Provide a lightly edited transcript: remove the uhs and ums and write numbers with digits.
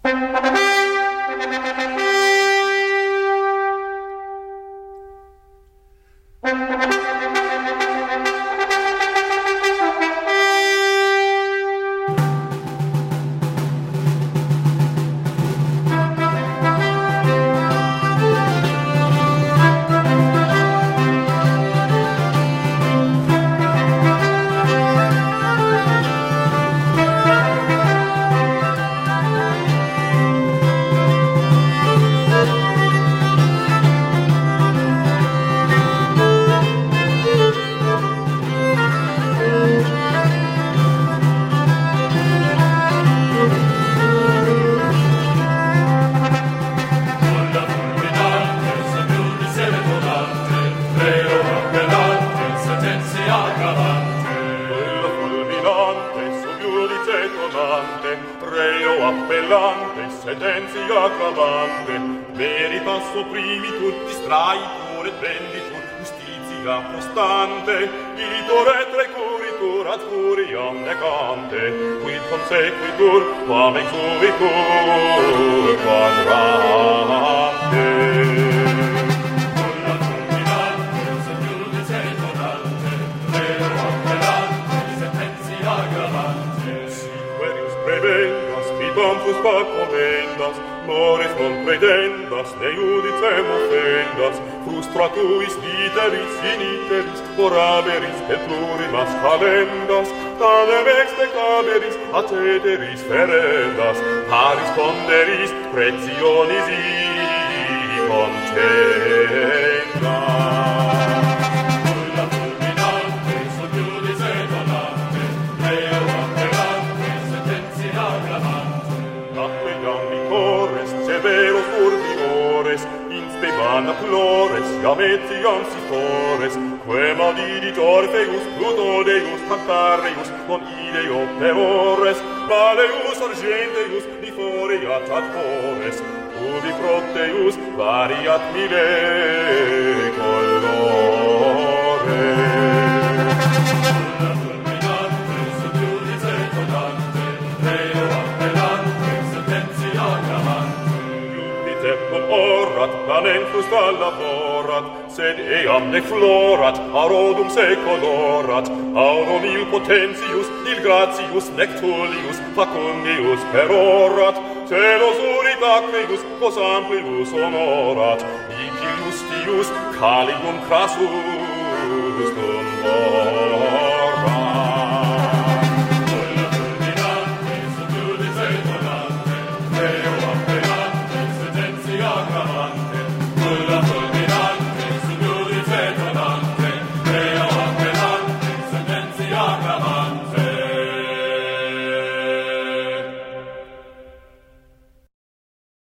Reo appellante, sentenzia aggravante, veritas opprimitur, distraitur et venditur, justizia prostante, itor et recuritur ad furiam negante, quid consequitur, quam exuvitur quadrate. Pampus comendas, mores non pretendas, ne judicem offendas, frustra tuis literis in iteris, oraberis et plurimas calendas, tadem expectaberis, ad ceteris ferendas, paris ponderis, pretionis concendas. Severos urbiores, instemana plores, iametiam sitores, quem audidit Orpheus, Pluto Deus, Cantareus, non ideo peores, Maleus argenteus, difforeat ad fores, ubi Proteus variat mille colores. Orat, tamen frusta laborat, sed eam nec florat, arodum se colorat, aurum il potentius, il gratius, nec tullius, facundius perorat, celos urit acreus, quos amplius honorat, ici justius, caligum crassus tumbor.